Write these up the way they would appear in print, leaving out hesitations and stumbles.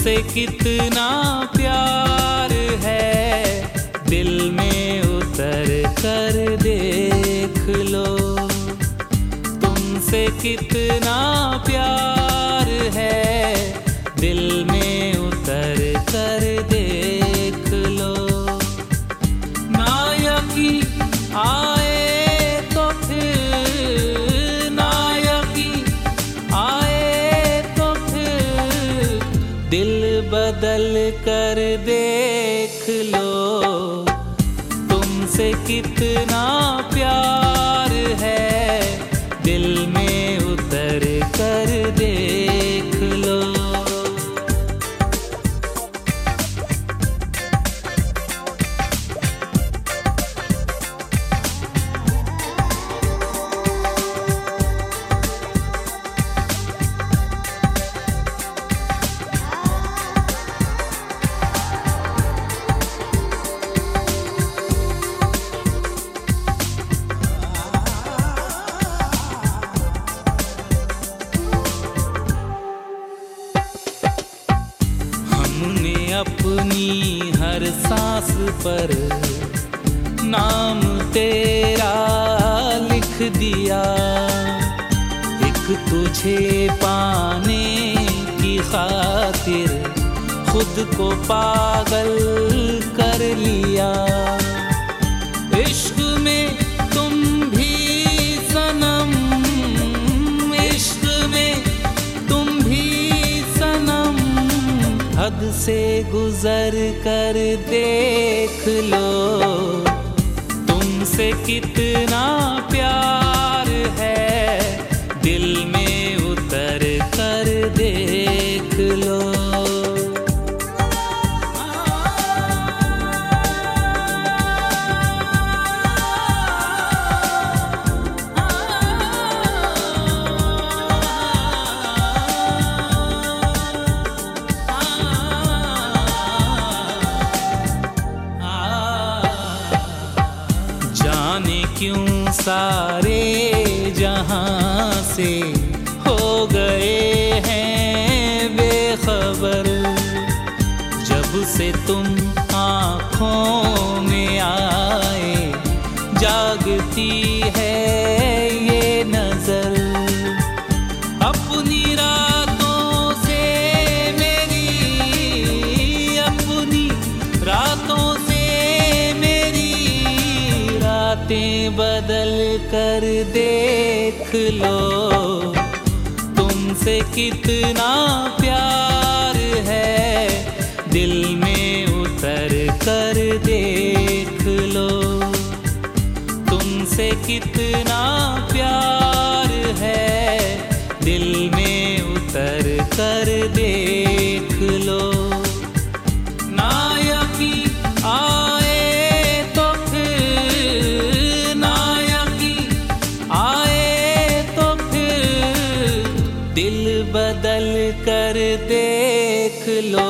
तुमसे कितना प्यार है, दिल में उतर कर देख लो। तुमसे कितना प्यार है, दिल में उतर कर देख लो। ना यकीन आए तो फिर, ना यकीन आए तो फिर, दिल बदल कर देख लो। तुमसे कितना प्यार है, दिल में उतर कर देख लो। अपनी हर सांस पर नाम तेरा लिख दिया। एक तुझे पाने की खातिर खुद को पागल कर लिया। इश्क में तुम भी सनम, इश्क में तुम भी सनम, हद से गुजर कर देख लो। तुमसे कितना प्यार है, दिल में उतर कर देख लो। क्यों सारे जहां से हो गए हैं बेखबर, जब से तुम आँखों में आए जागती है ये नजर। अपनी रातों से मेरी, अपनी रातों से बदल कर देख लो। तुमसे कितना प्यार है, दिल में उतर कर देख लो। तुमसे कितना प्यार है, दिल में उतर कर देख लो। ना यकीन आए तो फिर, ना यकीन आए तो फिर, दिल बदल कर देख लो।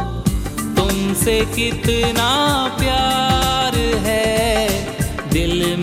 तुमसे कितना प्यार है, दिल